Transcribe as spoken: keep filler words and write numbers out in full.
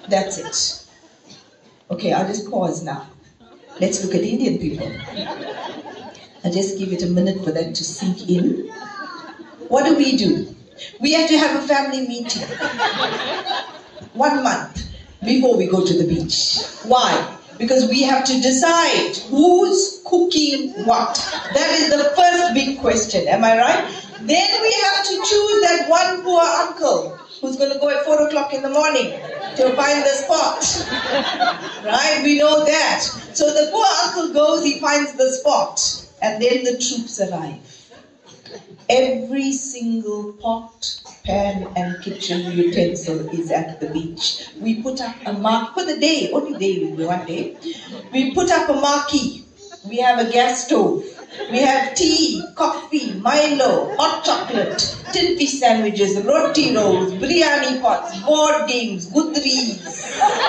That's it. Okay, I'll just pause now. Let's look at Indian people. I'll just give it a minute for that to sink in. What do we do? We have to have a family meeting. One month before we go to the beach. Why? Because we have to decide who's cooking what. That is the first big question, am I right? Then we have to choose that one poor uncle who's going to go at four o'clock in the morning to find the spot. Right? We know that. So the poor uncle goes, he finds the spot, and then the troops arrive. Every single pot, pan, and kitchen utensil is at the beach. We put up a mark for the day, only day will be one day. We put up a marquee. We have a gas stove. We have tea, coffee, Milo, hot chocolate, tin fish sandwiches, roti rolls, biryani pots, board games, goodreads.